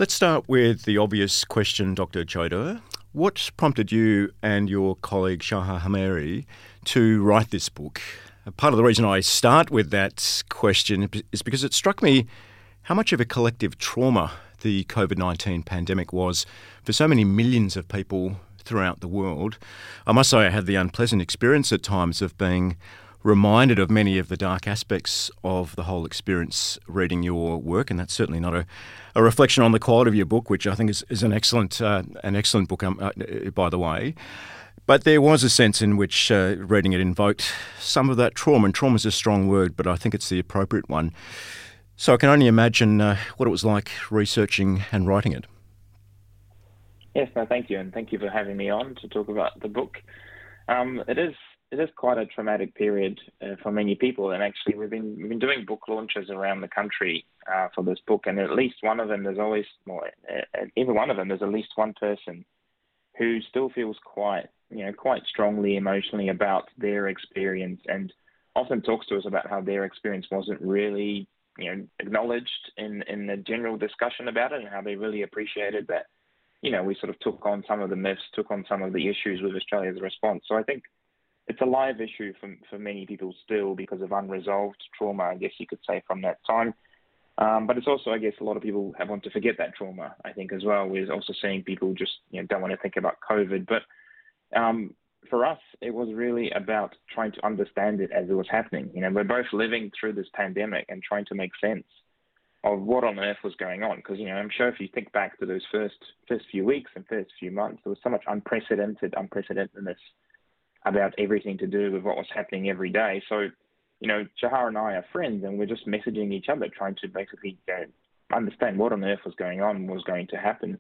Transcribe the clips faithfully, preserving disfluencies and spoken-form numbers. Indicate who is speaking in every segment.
Speaker 1: Let's start with the obvious question, Doctor Choder. What prompted you and your colleague Shahar Hameri to write this book? Part of the reason I start with that question is because it struck me how much of a collective trauma the COVID nineteen pandemic was for so many millions of people throughout the world. I must say I had the unpleasant experience at times of being reminded of many of the dark aspects of the whole experience reading your work, and that's certainly not a, a reflection on the quality of your book, which I think is, is an excellent uh, an excellent book, um, uh, by the way. But there was a sense in which uh, reading it invoked some of that trauma, and trauma is a strong word, but I think it's the appropriate one. So I can only imagine uh, what it was like researching and writing it.
Speaker 2: Yes, no, thank you, and thank you for having me on to talk about the book. Um, it is it is quite a traumatic period uh, for many people, and actually we've been we've been doing book launches around the country uh, for this book, and at least one of them there's always well, uh, every one of them there's at least one person who still feels quite you know quite strongly emotionally about their experience, and often talks to us about how their experience wasn't really you know acknowledged in in the general discussion about it, and how they really appreciated that. You know, we sort of took on some of the myths, took on some of the issues with Australia's response. So I think it's a live issue for, for many people still because of unresolved trauma, I guess you could say, from that time. Um, but it's also, I guess, a lot of people have want to forget that trauma, I think, as well. We're also seeing people just you know, don't want to think about COVID. But um, for us, it was really about trying to understand it as it was happening. You know, we're both living through this pandemic and trying to make sense of what on earth was going on. Because, you know, I'm sure if you think back to those first first few weeks and first few months, there was so much unprecedented, unprecedentedness about everything to do with what was happening every day. So, you know, Shahar and I are friends, and we're just messaging each other, trying to basically you know, understand what on earth was going on and what was going to happen.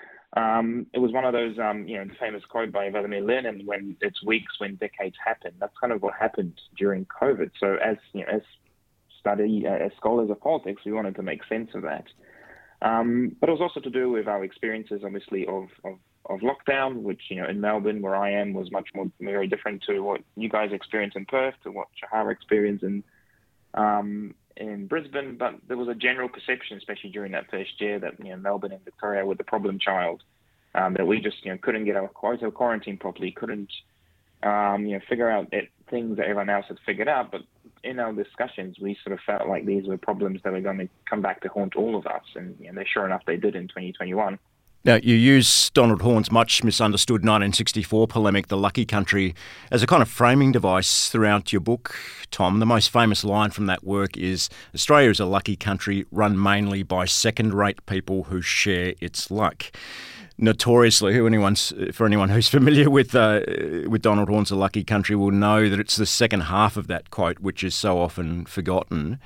Speaker 2: Um, it was one of those, um, you know, the famous quote by Vladimir Lenin, when it's weeks when decades happen. That's kind of what happened during COVID. So as, you know, as study, uh, as scholars of politics, we wanted to make sense of that. Um, but it was also to do with our experiences, obviously, of, of, of lockdown, which, you know, in Melbourne, where I am, was much more very different to what you guys experienced in Perth, to what Shahar experienced in, um, in Brisbane. But there was a general perception, especially during that first year, that, you know, Melbourne and Victoria were the problem child, um, that we just, you know, couldn't get our quarantine properly, couldn't, um, you know, figure out it, things that everyone else had figured out. But in our discussions, we sort of felt like these were problems that were going to come back to haunt all of us. And you know, sure enough, they did in twenty twenty-one.
Speaker 1: Now, you use Donald Horne's much misunderstood nineteen sixty-four polemic, The Lucky Country, as a kind of framing device throughout your book, Tom. The most famous line from that work is, "Australia is a lucky country run mainly by second-rate people who share its luck." Notoriously, who anyone's, for anyone who's familiar with uh, with Donald Horne's The Lucky Country will know that it's the second half of that quote which is so often forgotten.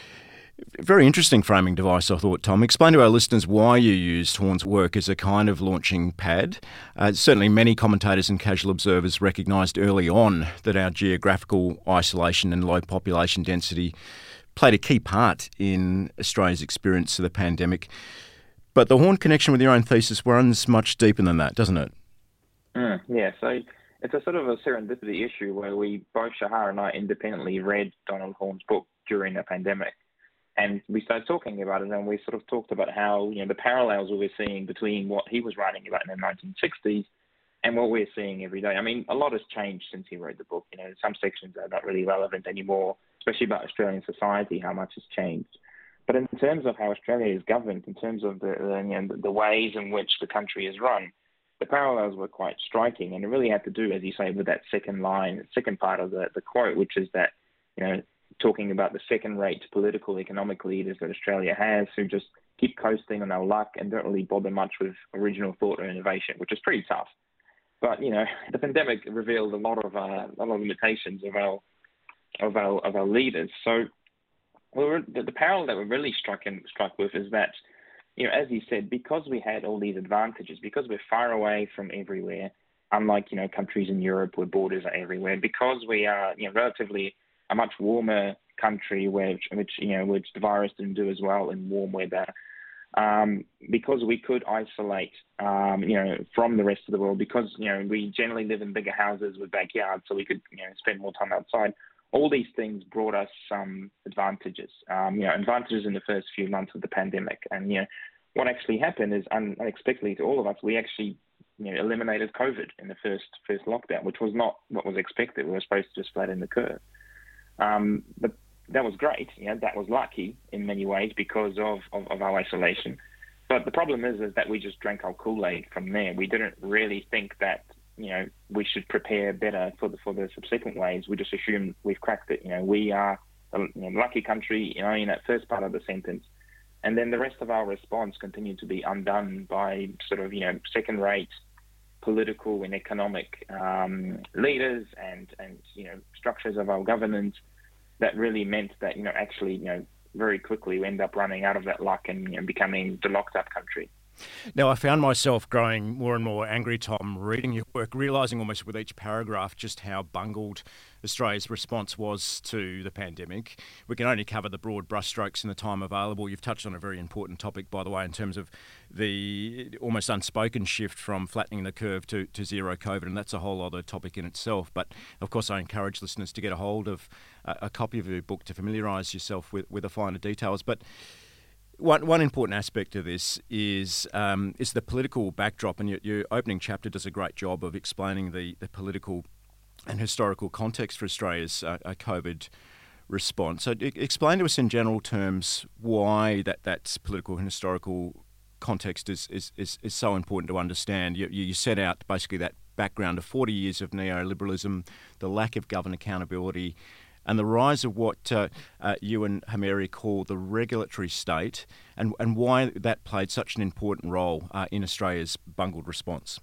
Speaker 1: Very interesting framing device, I thought, Tom. Explain to our listeners why you used Horne's work as a kind of launching pad. Uh, certainly many commentators and casual observers recognised early on that our geographical isolation and low population density played a key part in Australia's experience of the pandemic. But the Horne connection with your own thesis runs much deeper than that, doesn't it?
Speaker 2: Mm, yeah, so it's a sort of a serendipity issue where we, both Shahar and I, independently read Donald Horne's book during the pandemic. And we started talking about it, and we sort of talked about how, you know, the parallels we were seeing between what he was writing about in the nineteen sixties and what we're seeing every day. I mean, a lot has changed since he wrote the book. You know, some sections are not really relevant anymore, especially about Australian society, how much has changed. But in terms of how Australia is governed, in terms of the, the, you know, the ways in which the country is run, the parallels were quite striking. And it really had to do, as you say, with that second line, second part of the, the quote, which is that, you know, talking about the second-rate political, economic leaders that Australia has, who just keep coasting on our luck and don't really bother much with original thought or innovation, which is pretty tough. But, you know, the pandemic revealed a lot of uh, a lot of limitations of our of our of our leaders. So we were, the, the parallel that we're really struck in, struck with is that, you know, as you said, because we had all these advantages, because we're far away from everywhere, unlike, you know, countries in Europe where borders are everywhere, because we are, you know, relatively a much warmer country, which, which you know, which the virus didn't do as well in warm weather, um, because we could isolate, um, you know, from the rest of the world, because, you know, we generally live in bigger houses with backyards, so we could, you know, spend more time outside. All these things brought us some advantages, um, you know, advantages in the first few months of the pandemic. And, you know, what actually happened is un- unexpectedly to all of us, we actually you know, eliminated COVID in the first first lockdown, which was not what was expected. We were supposed to just flatten the curve. Um, but that was great. You know, that was lucky in many ways because of, of, of our isolation. But the problem is, is that we just drank our Kool-Aid from there. We didn't really think that, you know, we should prepare better for the for the subsequent waves. We just assumed we've cracked it. You know, we are a you know, lucky country, you know, in that first part of the sentence. And then the rest of our response continued to be undone by sort of, you know, second-rate political and economic um, leaders and, and, you know, structures of our government that really meant that, you know, actually, you know, very quickly we end up running out of that luck and you know, becoming the locked-up country.
Speaker 1: Now, I found myself growing more and more angry, Tom, reading your work, realising almost with each paragraph just how bungled Australia's response was to the pandemic. We can only cover the broad brushstrokes in the time available. You've touched on a very important topic, by the way, in terms of the almost unspoken shift from flattening the curve to, to zero COVID, and that's a whole other topic in itself. But, of course, I encourage listeners to get a hold of a, a copy of your book to familiarise yourself with, with the finer details. But One one important aspect of this is um, is the political backdrop, and your, your opening chapter does a great job of explaining the, the political and historical context for Australia's uh, COVID response. So, d- explain to us in general terms why that that's political and historical context is is, is, is so important to understand. You, you set out basically that background of forty years of neoliberalism, the lack of government accountability, and the rise of what uh, uh, you and Hameri call the regulatory state, and, and why that played such an important role uh, in Australia's bungled response.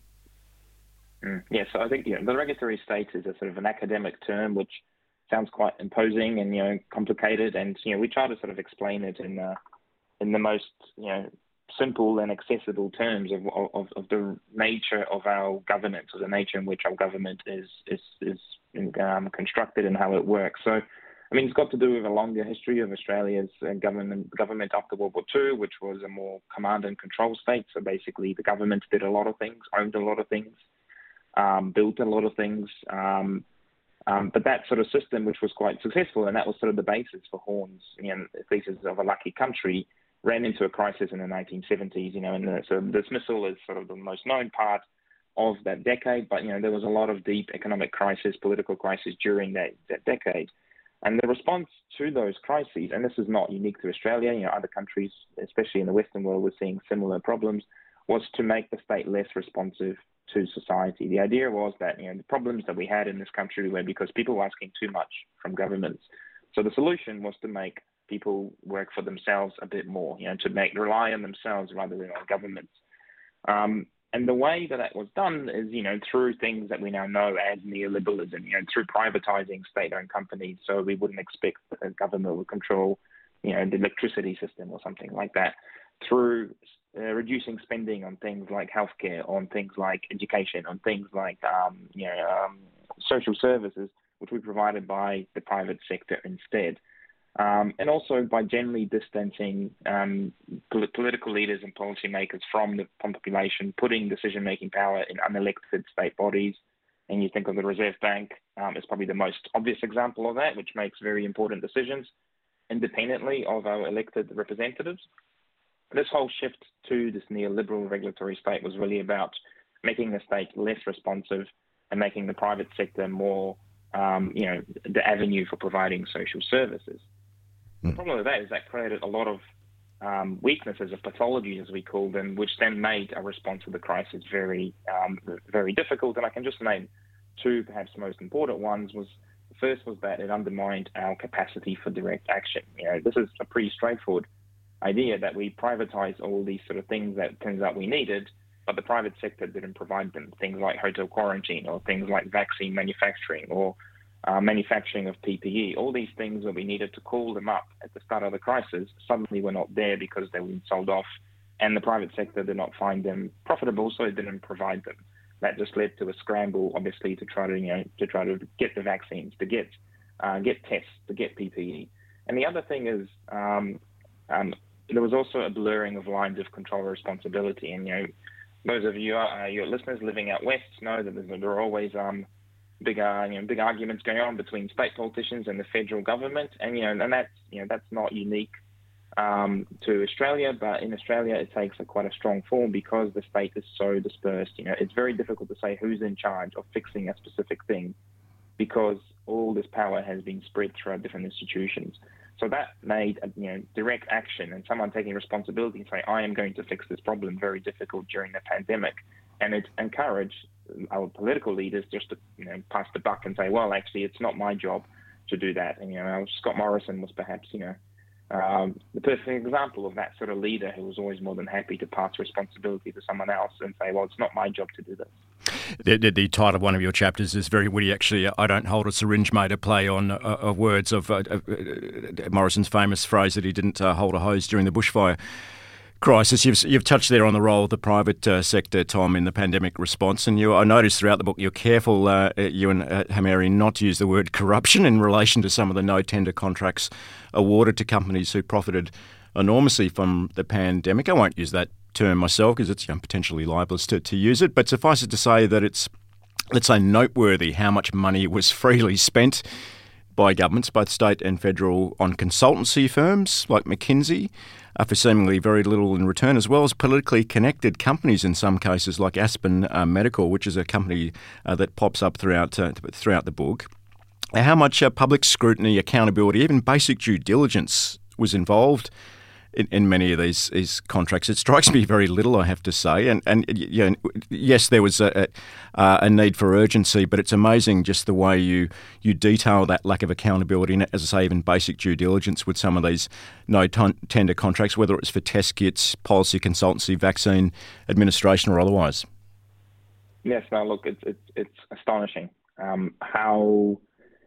Speaker 2: Mm. Yeah, so I think you know, the regulatory state is a sort of an academic term which sounds quite imposing and you know complicated, and you know we try to sort of explain it in uh, in the most you know simple and accessible terms of, of of the nature of our governance, or the nature in which our government is is is um, constructed and how it works. So, I mean, it's got to do with a longer history of Australia's uh, government government after World War Two, which was a more command and control state. So basically, the government did a lot of things, owned a lot of things, um, built a lot of things. Um, um, but that sort of system, which was quite successful, and that was sort of the basis for Horne's you know, thesis of a lucky country, ran into a crisis in the nineteen seventies, you know, and the, so dismissal is sort of the most known part of that decade, but, you know, there was a lot of deep economic crisis, political crisis during that, that decade. And the response to those crises, and this is not unique to Australia, you know, other countries, especially in the Western world, were seeing similar problems, was to make the state less responsive to society. The idea was that, you know, the problems that we had in this country were because people were asking too much from governments. So the solution was to make people work for themselves a bit more, you know, to make rely on themselves rather than on governments. Um, and the way that that was done is, you know, through things that we now know as neoliberalism, you know, through privatizing state-owned companies. So we wouldn't expect that the government would control, you know, the electricity system or something like that. Through uh, reducing spending on things like healthcare, on things like education, on things like, um, you know, um, social services, which we provided by the private sector instead. Um, and also by generally distancing um, pol- political leaders and policymakers from the population, putting decision-making power in unelected state bodies. And you think of the Reserve Bank um, as probably the most obvious example of that, which makes very important decisions independently of our elected representatives. This whole shift to this neoliberal regulatory state was really about making the state less responsive and making the private sector more, um, you know, the avenue for providing social services. The problem with that is that created a lot of um, weaknesses, or pathologies as we call them, which then made a response to the crisis very, um, very difficult. And I can just name two, perhaps most important ones. Was the first was that it undermined our capacity for direct action. You know, this is a pretty straightforward idea that we privatize all these sort of things that it turns out we needed, but the private sector didn't provide them. Things like hotel quarantine, or things like vaccine manufacturing, or Uh, manufacturing of P P E, all these things that we needed to call them up at the start of the crisis, suddenly were not there because they were sold off, and the private sector did not find them profitable, so it didn't provide them. That just led to a scramble, obviously, to try to you know to try to get the vaccines, to get uh, get tests, to get P P E. And the other thing is um, um, there was also a blurring of lines of control and responsibility. And you know, those of you, uh, your listeners living out west, know that there are always um, big, uh, you know, big arguments going on between state politicians and the federal government, and you know, and that's you know that's not unique um, to Australia, but in Australia it takes a quite a strong form because the state is so dispersed. You know, it's very difficult to say who's in charge of fixing a specific thing because all this power has been spread throughout different institutions. So that made you know direct action and someone taking responsibility and say, I am going to fix this problem very difficult during the pandemic. And it encouraged our political leaders just to you know pass the buck and say, well, actually, it's not my job to do that. And you know, Scott Morrison was perhaps you know um, the perfect example of that sort of leader who was always more than happy to pass responsibility to someone else and say, well, it's not my job to do this.
Speaker 1: The, the, the title of one of your chapters is very witty, actually. I don't hold a syringe, mate, a play on uh, of words of uh, uh, Morrison's famous phrase that he didn't uh, hold a hose during the bushfire crisis. You've, you've touched there on the role of the private uh, sector, Tom, in the pandemic response. And you, I noticed throughout the book you're careful, uh, you and uh, Hamari, not to use the word corruption in relation to some of the no-tender contracts awarded to companies who profited enormously from the pandemic. I won't use that term myself because it's you know, potentially libelous to, to use it, but suffice it to say that it's, let's say, noteworthy how much money was freely spent by governments, both state and federal, on consultancy firms like McKinsey uh, for seemingly very little in return, as well as politically connected companies in some cases like Aspen uh, Medical, which is a company uh, that pops up throughout uh, throughout the book. How much uh, public scrutiny, accountability, even basic due diligence was involved In, in many of these, these contracts? It strikes me very little, I have to say. And, and you know, yes, there was a, a, a need for urgency, but it's amazing just the way you you detail that lack of accountability and, as I say, even basic due diligence with some of these no-tender contracts, whether it's for test kits, policy consultancy, vaccine administration or otherwise.
Speaker 2: Yes, no, look, it's, it's, it's astonishing um, how...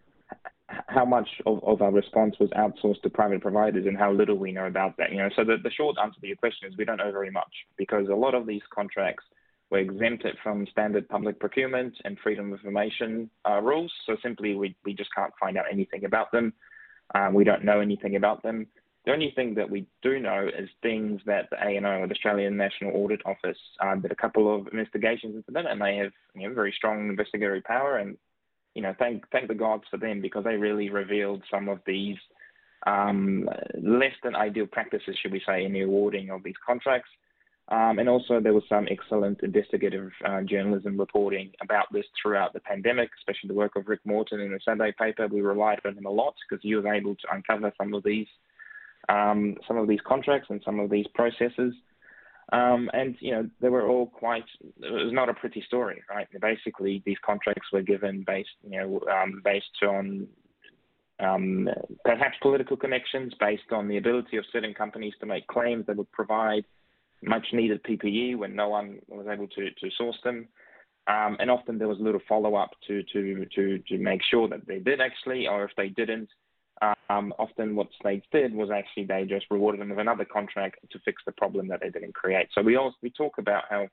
Speaker 2: how much of, of our response was outsourced to private providers and how little we know about that. You know, so the, the short answer to your question is we don't know very much because a lot of these contracts were exempted from standard public procurement and freedom of information uh, rules. So simply we, we just can't find out anything about them. Um, we don't know anything about them. The only thing that we do know is things that the A N O, the Australian National Audit Office, um, did a couple of investigations into them, and they have you know, very strong investigatory power. And you know, thank thank the gods for them because they really revealed some of these um, less than ideal practices, should we say, in the awarding of these contracts. Um, and also there was some excellent investigative uh, journalism reporting about this throughout the pandemic, especially the work of Rick Morton in the Sunday paper. We relied on him a lot because he was able to uncover some of these um, some of these contracts and some of these processes. Um, and, you know, they were all quite, it was not a pretty story, right? Basically, these contracts were given based, you know, um, based on um, perhaps political connections, based on the ability of certain companies to make claims that would provide much needed P P E when no one was able to, to source them. Um, and often there was little follow-up to, to, to, to make sure that they did actually, or if they didn't, Um, often what states did was actually they just rewarded them with another contract to fix the problem that they didn't create. So we also we talk about how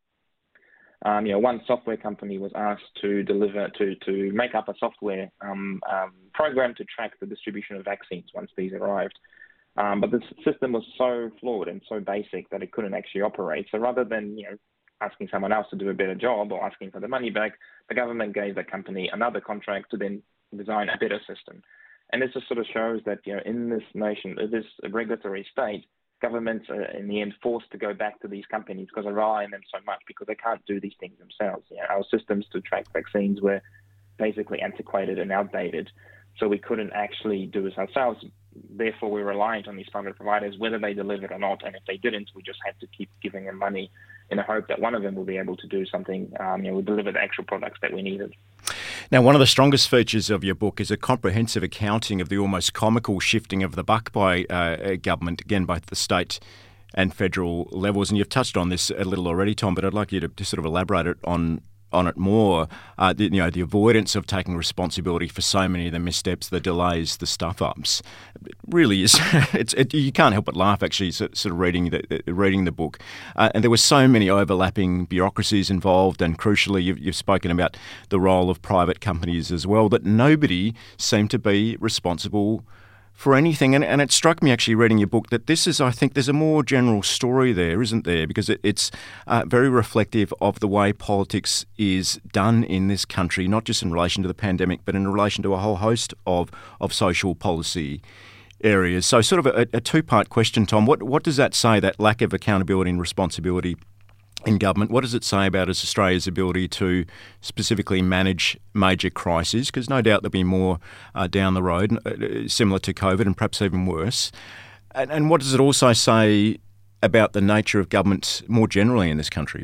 Speaker 2: um, you know one software company was asked to deliver to to make up a software um, um, program to track the distribution of vaccines once these arrived. Um, but the system was so flawed and so basic that it couldn't actually operate. So rather than you know asking someone else to do a better job or asking for the money back, the government gave the company another contract to then design a better system. And this just sort of shows that, you know, in this nation, this regulatory state, governments are in the end forced to go back to these companies because they rely on them so much because they can't do these things themselves. You know, our systems to track vaccines were basically antiquated and outdated, so we couldn't actually do this ourselves. Therefore, we're reliant on these private providers, whether they delivered or not. And if they didn't, we just had to keep giving them money in the hope that one of them will be able to do something, um, you know, will deliver the actual products that we needed.
Speaker 1: Now, one of the strongest features of your book is a comprehensive accounting of the almost comical shifting of the buck by uh, government, again, both the state and federal levels. And you've touched on this a little already, Tom, but I'd like you to, to sort of elaborate it on on it more. Uh, the, you know, the avoidance of taking responsibility for so many of the missteps, the delays, the stuff-ups. It really is. it's it, you can't help but laugh, actually, sort of reading the reading the book. Uh, and there were so many overlapping bureaucracies involved, and crucially, you've, you've spoken about the role of private companies as well, that nobody seemed to be responsible for anything. And, and it struck me actually reading your book that this is, I think there's a more general story there, isn't there? Because it, it's uh, very reflective of the way politics is done in this country, not just in relation to the pandemic, but in relation to a whole host of, of social policy areas. So sort of a, a two-part question, Tom. What what does that say, that lack of accountability and responsibility in government? What does it say about us, Australia's ability to specifically manage major crises? Because no doubt there'll be more uh, down the road, uh, similar to COVID and perhaps even worse. And, and what does it also say about the nature of government more generally in this country?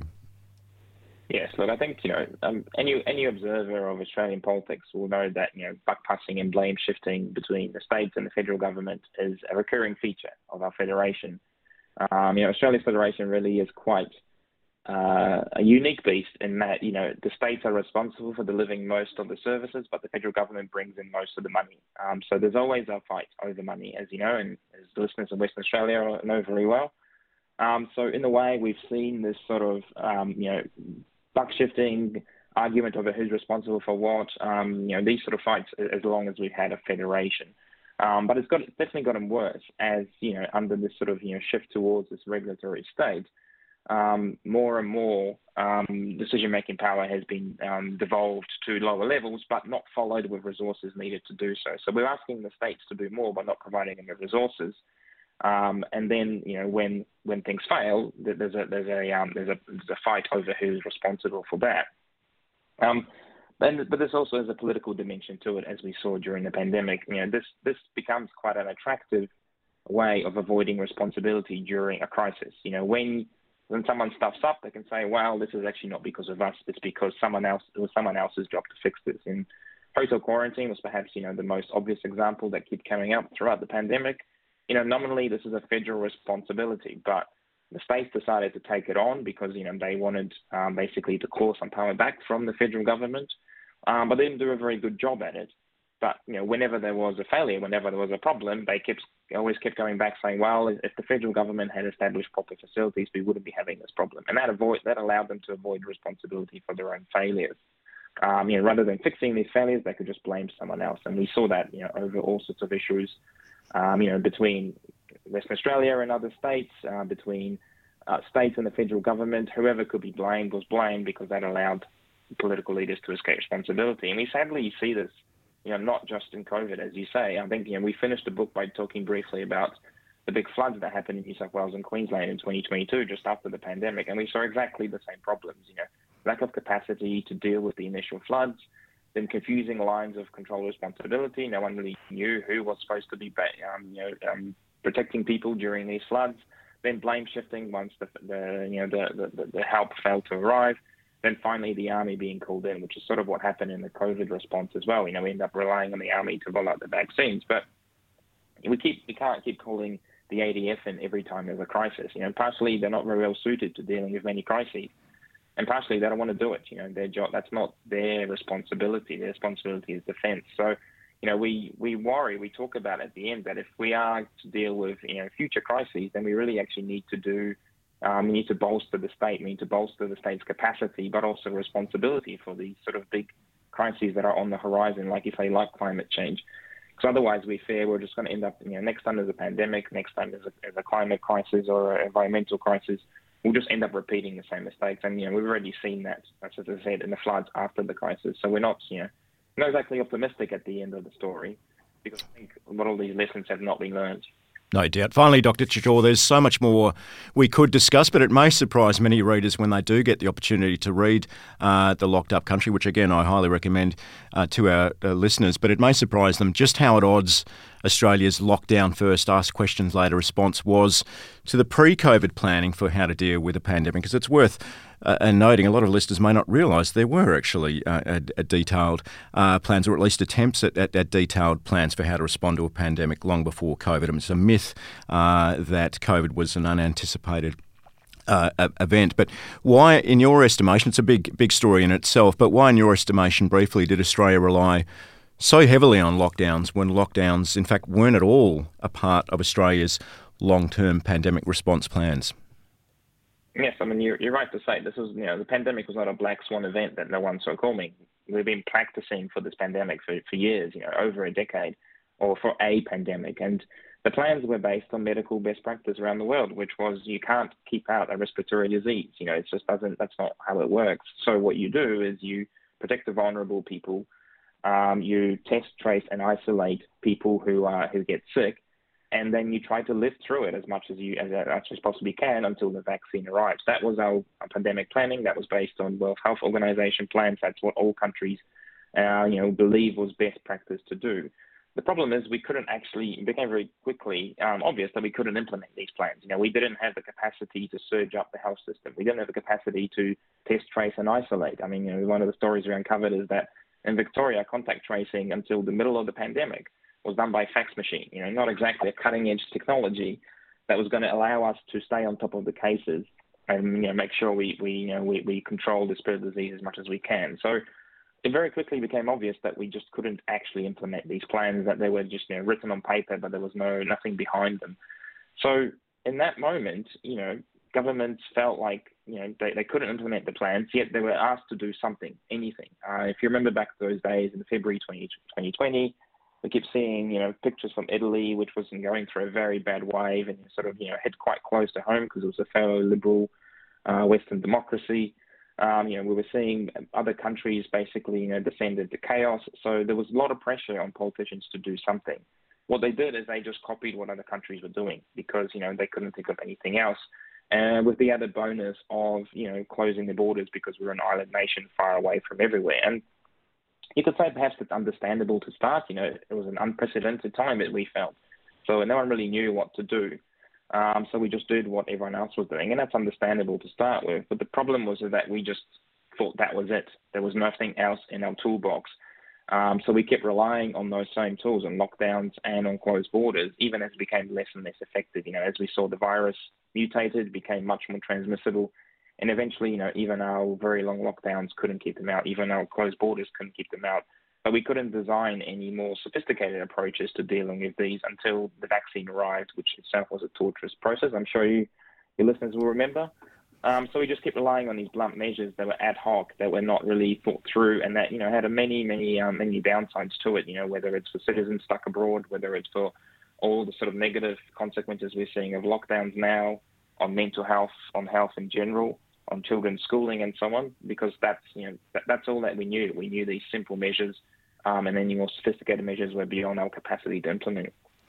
Speaker 2: Yes, look, I think, you know, um, any any observer of Australian politics will know that, you know, buck passing and blame shifting between the states and the federal government is a recurring feature of our federation. Um, you know, Australia's federation really is quite uh, a unique beast in that, you know, the states are responsible for delivering most of the services, but the federal government brings in most of the money. Um, so there's always a fight over money, as you know, and as the listeners in Western Australia know very well. Um, so in a way, we've seen this sort of, um, you know, buck shifting argument over who's responsible for what, um, you know, these sort of fights as long as we've had a federation. Um, but it's got it's definitely gotten worse as, you know, under this sort of, you know, shift towards this regulatory state, um, more and more um, decision-making power has been um, devolved to lower levels, but not followed with resources needed to do so. So we're asking the states to do more, but not providing them with resources. Um, and then, you know, when when things fail, there's a there's a um, there's a there's a fight over who's responsible for that. Um, and, but there's also there's a political dimension to it, as we saw during the pandemic. You know, this this becomes quite an attractive way of avoiding responsibility during a crisis. You know, when when someone stuffs up, they can say, "Well, this is actually not because of us; it's because someone else it was someone else's job to fix this." And hotel quarantine was perhaps, you know, the most obvious example that kept coming up throughout the pandemic. You know, nominally this is a federal responsibility, but the states decided to take it on because, you know, they wanted um, basically to claw some power back from the federal government, um, but they didn't do a very good job at it. But, you know, whenever there was a failure, whenever there was a problem, they kept always kept going back saying, well, if the federal government had established proper facilities, we wouldn't be having this problem. And that avoid that allowed them to avoid responsibility for their own failures. Um, you know, rather than fixing these failures, they could just blame someone else. And we saw that, you know, over all sorts of issues. Um, you know, between Western Australia and other states, uh, between uh, states and the federal government, whoever could be blamed was blamed because that allowed political leaders to escape responsibility. And we sadly see this, you know, not just in COVID, as you say. I think, you know, we finished the book by talking briefly about the big floods that happened in New South Wales and Queensland in twenty twenty-two, just after the pandemic, and we saw exactly the same problems. You know, lack of capacity to deal with the initial floods. Then confusing lines of control responsibility. No one really knew who was supposed to be, um, you know, um, protecting people during these floods. Then blame shifting once the, the you know, the, the, the help failed to arrive. Then finally the army being called in, which is sort of what happened in the COVID response as well. You know, we end up relying on the army to roll out the vaccines, but we keep we can't keep calling the A D F in every time there's a crisis. You know, partially they're not very well suited to dealing with many crises. And partially they don't want to do it. You know, their job, that's not their responsibility. Their responsibility is defence. So, you know, we, we worry, we talk about at the end that if we are to deal with, you know, future crises, then we really actually need to do, um, we need to bolster the state, we need to bolster the state's capacity, but also responsibility for these sort of big crises that are on the horizon, like you say, like climate change. Because otherwise we fear we're just going to end up, you know, next time there's a pandemic, next time there's a, there's a climate crisis or an environmental crisis, we'll just end up repeating the same mistakes. And, you know, we've already seen that, as I said, in the floods after the crisis. So we're not, you know, not exactly optimistic at the end of the story because I think a lot of these lessons have not been learned.
Speaker 1: No doubt. Finally, Doctor Chittor, there's so much more we could discuss, but it may surprise many readers when they do get the opportunity to read uh, The Locked Up Country, which, again, I highly recommend uh, to our uh, listeners. But it may surprise them just how at odds Australia's lockdown first, ask questions later response was to the pre-COVID planning for how to deal with a pandemic, because it's worth uh, noting a lot of listeners may not realise there were actually uh, a, a detailed uh, plans, or at least attempts at, at, at detailed plans for how to respond to a pandemic long before COVID. I mean, it's a myth uh, that COVID was an unanticipated Uh, event. But why, in your estimation, it's a big, big story in itself, but why, in your estimation, briefly, did Australia rely so heavily on lockdowns when lockdowns, in fact, weren't at all a part of Australia's long-term pandemic response plans?
Speaker 2: Yes, I mean, you're, you're right to say this was, you know, the pandemic was not a black swan event that no one saw coming. We've been practicing for this pandemic for, for years, you know, over a decade, or for a pandemic. And the plans were based on medical best practice around the world, which was you can't keep out a respiratory disease. You know, it just doesn't, that's not how it works. So what you do is you protect the vulnerable people. Um, you test, trace, and isolate people who uh, who get sick. and then you try to live through it as much as you as much as possibly can until the vaccine arrives. That was our pandemic planning. That was based on World Health Organization plans. That's what all countries, uh, you know, believe was best practice to do. The problem is we couldn't actually, it became very quickly um, obvious that we couldn't implement these plans. You know, we didn't have the capacity to surge up the health system. We didn't have the capacity to test, trace, and isolate. I mean, you know, one of the stories we uncovered is that in Victoria, contact tracing until the middle of the pandemic was done by fax machine. You know, not exactly a cutting-edge technology that was going to allow us to stay on top of the cases and, you know, make sure we, we you know, we, we control the spread of the disease as much as we can. So it very quickly became obvious that we just couldn't actually implement these plans, that they were just, you know, written on paper, but there was no nothing behind them. So in that moment, you know, governments felt like, you know, they, they couldn't implement the plans, yet they were asked to do something, anything. Uh, if you remember back those days in February twenty twenty, we kept seeing, you know, pictures from Italy, which was going through a very bad wave and sort of, you know, hit quite close to home because it was a fellow liberal uh, Western democracy. Um, you know, we were seeing other countries basically, you know, descend into chaos. So there was a lot of pressure on politicians to do something. What they did is they just copied what other countries were doing because, you know, they couldn't think of anything else. And with the added bonus of, you know, closing the borders because we're an island nation far away from everywhere. And you could say perhaps it's understandable to start. You know, it was an unprecedented time that we felt. So no one really knew what to do. Um, so we just did what everyone else was doing, and that's understandable to start with. But the problem was that we just thought that was it. There was nothing else in our toolbox. Um, so we kept relying on those same tools, on lockdowns and on closed borders, even as it became less and less effective. You know, as we saw the virus mutated, became much more transmissible, and eventually, you know, even our very long lockdowns couldn't keep them out. Even our closed borders couldn't keep them out. But we couldn't design any more sophisticated approaches to dealing with these until the vaccine arrived, which itself was a torturous process. I'm sure you, your listeners will remember. Um, so we just kept relying on these blunt measures that were ad hoc, that were not really thought through, and that, you know, had a many, many, um, many downsides to it. You know, whether it's for citizens stuck abroad, whether it's for all the sort of negative consequences we're seeing of lockdowns now on mental health, on health in general, on children's schooling, and so on. Because that's, you know, that, that's all that we knew. We knew these simple measures. Um, and any more sophisticated measures were beyond our capacity to implement.